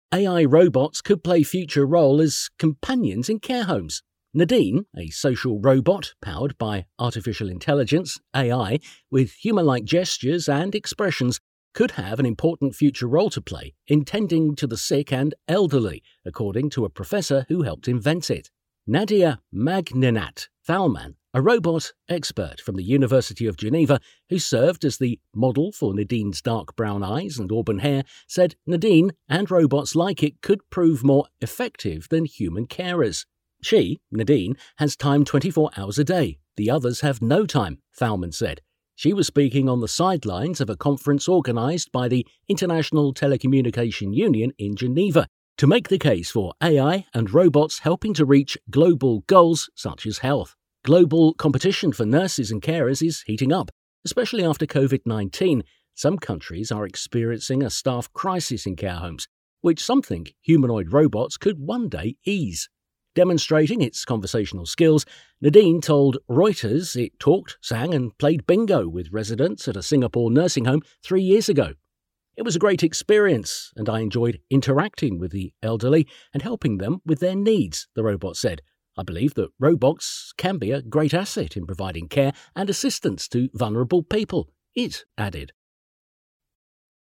AI robots could play future role as companions in care homes. Nadine, a social robot powered by artificial intelligence, AI, with human-like gestures and expressions, could have an important future role to play in tending to the sick and elderly, according to a professor who helped invent it. Nadia Magninat Thalmann, a robot expert from the University of Geneva who served as the model for Nadine's dark brown eyes and auburn hair, said Nadine and robots like it could prove more effective than human carers. She, Nadine, has time 24 hours a day. The others have no time, Thalmann said. She was speaking on the sidelines of a conference organised by the International Telecommunication Union in Geneva to make the case for AI and robots helping to reach global goals such as health. Global competition for nurses and carers is heating up, especially after COVID-19. Some countries are experiencing a staff crisis in care homes, which some think humanoid robots could one day ease. Demonstrating its conversational skills, Nadine told Reuters it talked, sang and played bingo with residents at a Singapore nursing home 3 years ago. It was a great experience, and I enjoyed interacting with the elderly and helping them with their needs, the robot said. I believe that robots can be a great asset in providing care and assistance to vulnerable people, it added.